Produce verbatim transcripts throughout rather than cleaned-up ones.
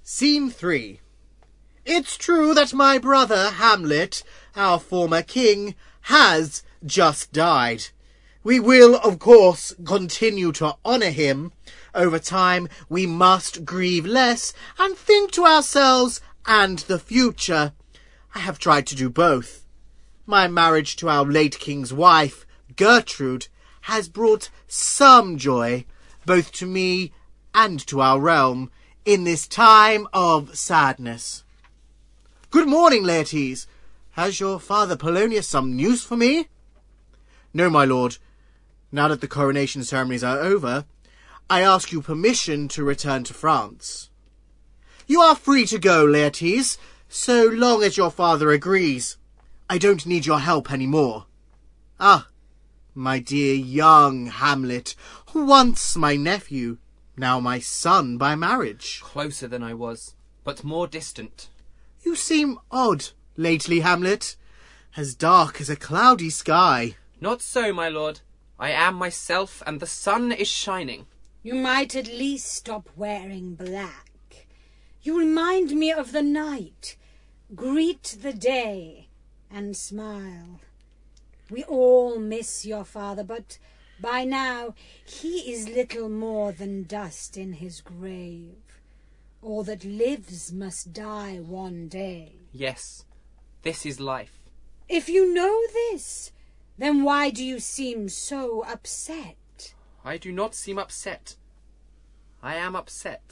Scene three. It's true that my brother Hamlet, our former king, has just died. We will, of course, continue to honour him. Over time, we must grieve less and think to ourselves and the future. I have tried to do both. My marriage to our late king's wife, Gertrude, has brought some joy, both to me and to our realm, in this time of sadness. Good morning, Laertes. Has your father Polonius some news for me? No, my lord. Now that the coronation ceremonies are over, I ask you permission to return to France. You are free to go, Laertes, so long as your father agrees. I don't need your help any more. Ah, my dear young Hamlet, once my nephew, now my son by marriage. Closer than I was, but more distant. You seem odd lately, Hamlet, as dark as a cloudy sky. Not so, my lord. I am myself, and the sun is shining. You might at least stop wearing black. You remind me of the night. Greet the day and smile. We all miss your father, but by now he is little more than dust in his grave. All that lives must die one day. Yes, this is life. If you know this, then why do you seem so upset? I do not seem upset. I am upset.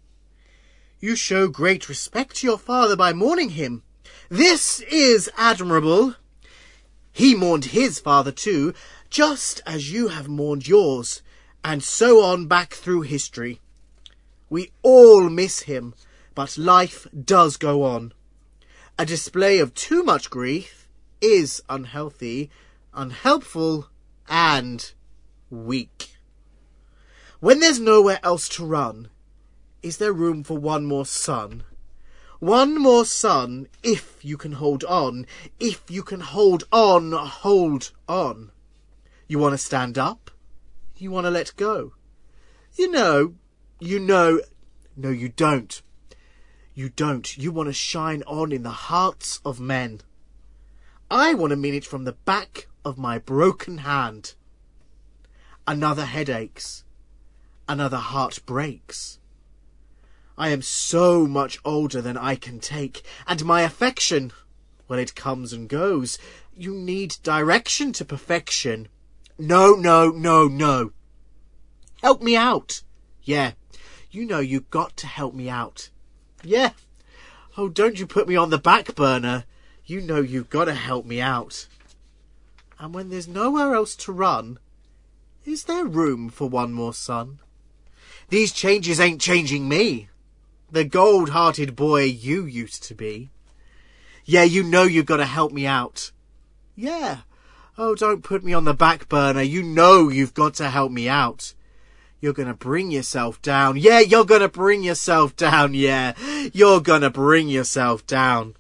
You show great respect to your father by mourning him. This is admirable. He mourned his father too, just as you have mourned yours, and so on back through history. We all miss him, but life does go on. A display of too much grief is unhealthy, unhelpful, and weak. When there's nowhere else to run, is there room for one more son? One more son, if you can hold on. If you can hold on, hold on. You want to stand up? You want to let go? You know, you know, no you don't. You don't. You want to shine on in the hearts of men. I want to mean it from the back of my broken hand. Another head aches. Another heart breaks. I am so much older than I can take, and my affection, well, it comes and goes. You need direction to perfection. No, no, no, no. Help me out. Yeah, you know you've got to help me out. Yeah. Oh, don't you put me on the back burner. You know you've got to help me out. And when there's nowhere else to run, is there room for one more son? These changes ain't changing me. The gold-hearted boy you used to be. Yeah, you know you've got to help me out. Yeah. Oh, don't put me on the back burner. You know you've got to help me out. You're going to bring yourself down. Yeah, you're going to bring yourself down. Yeah, you're going to bring yourself down.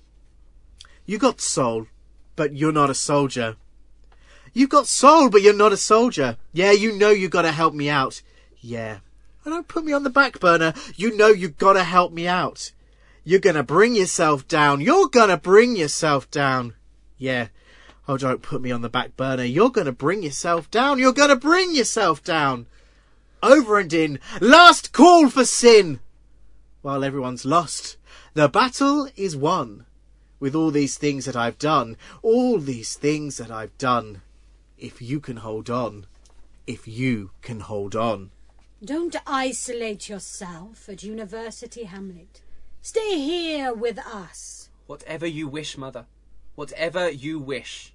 You got soul, but you're not a soldier. You've got soul, but you're not a soldier. Yeah, you know you've got to help me out. Yeah. Oh, don't put me on the back burner. You know you've got to help me out. You're going to bring yourself down. You're going to bring yourself down. Yeah. Oh, don't put me on the back burner. You're going to bring yourself down. You're going to bring yourself down. Over and in. Last call for sin. While everyone's lost, the battle is won. With all these things that I've done, all these things that I've done. If you can hold on. If you can hold on. Don't isolate yourself at university, Hamlet. Stay here with us. Whatever you wish, mother. Whatever you wish.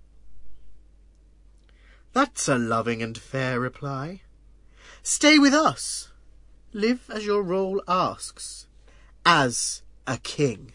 That's a loving and fair reply. Stay with us. Live as your role asks. As a king.